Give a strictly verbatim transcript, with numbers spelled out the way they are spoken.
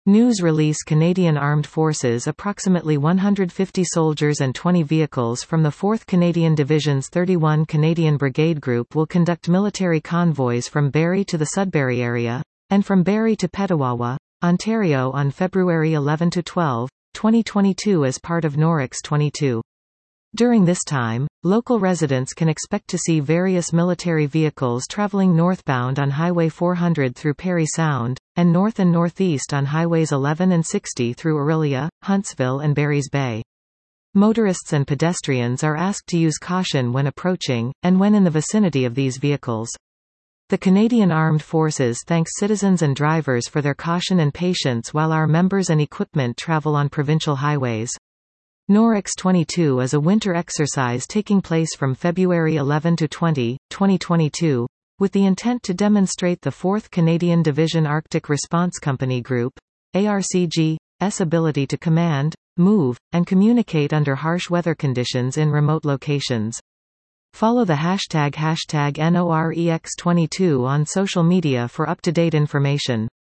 News release Canadian Armed Forces approximately one hundred fifty soldiers and twenty vehicles from the fourth Canadian Division's thirty-one Canadian Brigade Group will conduct military convoys from Barrie to the Sudbury area, and from Barrie to Petawawa, Ontario on February eleventh to twelfth, twenty twenty-two as part of NORIX twenty-two. During this time, local residents can expect to see various military vehicles traveling northbound on Highway four hundred through Parry Sound, and north and northeast on Highways eleven and sixty through Orillia, Huntsville and Barry's Bay. Motorists and pedestrians are asked to use caution when approaching, and when in the vicinity of these vehicles. The Canadian Armed Forces thanks citizens and drivers for their caution and patience while our members and equipment travel on provincial highways. NORIX twenty-two is a winter exercise taking place from February eleventh to twentieth, twenty twenty-two, with the intent to demonstrate the fourth Canadian Division Arctic Response Company Group, A R C G's ability to command, move, and communicate under harsh weather conditions in remote locations. Follow the hashtag hashtag NORIX twenty-two on social media for up-to-date information.